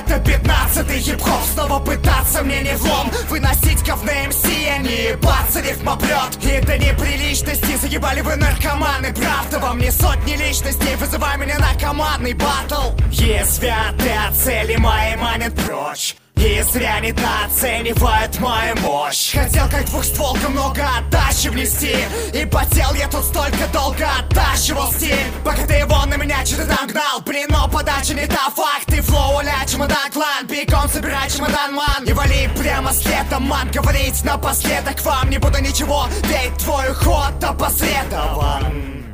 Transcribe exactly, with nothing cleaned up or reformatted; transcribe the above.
Это пятнадцатый хип-хоп, снова пытаться мне не влом. Выносить говно эм си, а не ебаться рифмоплет. И до неприличности заебали вы наркоманы. Правда, вам не сотни личностей, вызывай меня на командный баттл. Язвятые цели мои манят прочь, и зря недооценивают мою мощь. Хотел как двухстволка много отдачи внести, и потел я тут столько долго оттачивал стиль. Пока ты его на меня что-то там гнал, блин, но подача не та, факты. Флоу, ля, чемодан, клан, биком собирай чемодан, ман. И вали прямо следом, ман, говорить напоследок вам не буду ничего, ведь твой ход опосредован.